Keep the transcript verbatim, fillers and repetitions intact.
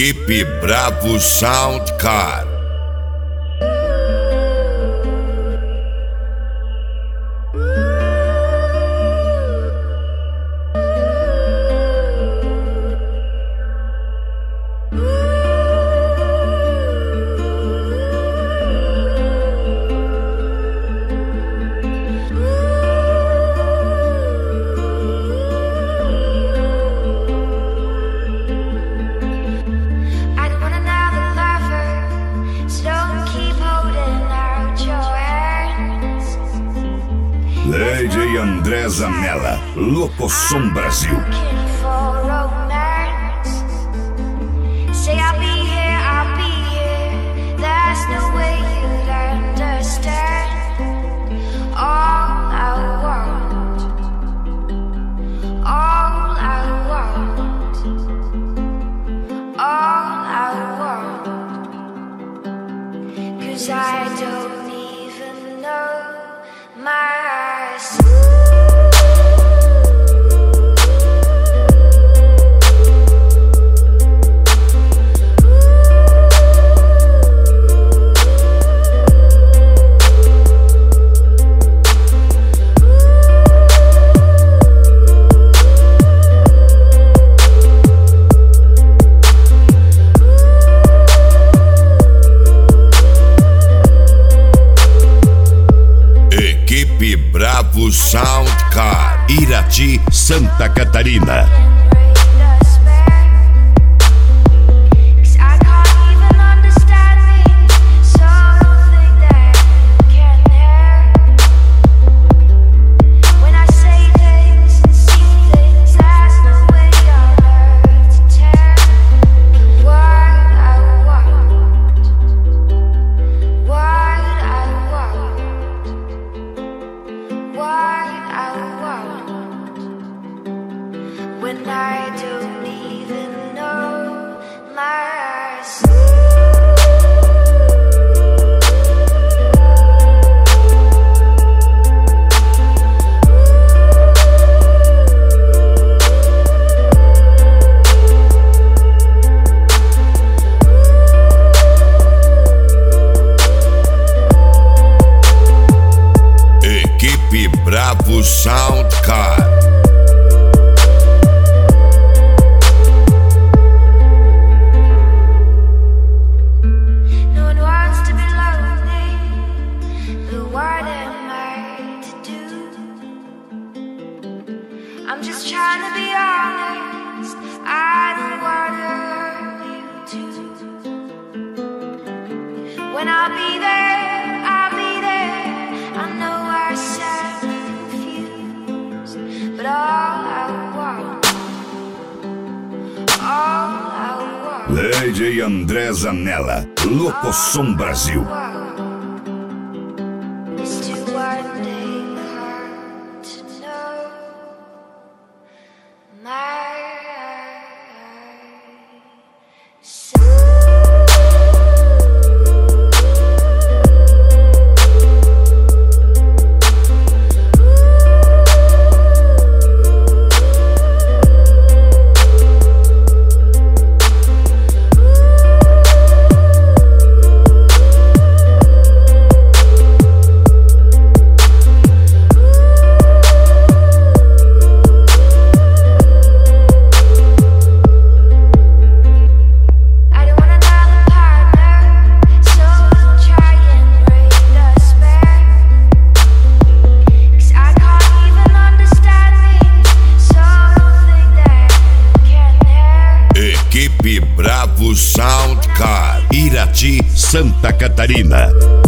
Equipe Bravo Soundcar. D J André Zanella, Locosom Brasil. I don't even know myself. Equipe Bravo Soundcar, Irati, Santa Catarina. When I don't even know myself. Equipe Bravo Soundcar. I'm just trying to be honest, I don't wanna hurt you too. When I'll be there, I'll be there. I know I sound confused, but all I want, all I want. D J André Zanella, Locosom Brasil. Equipe Bravo Soundcar, Irati, Santa Catarina.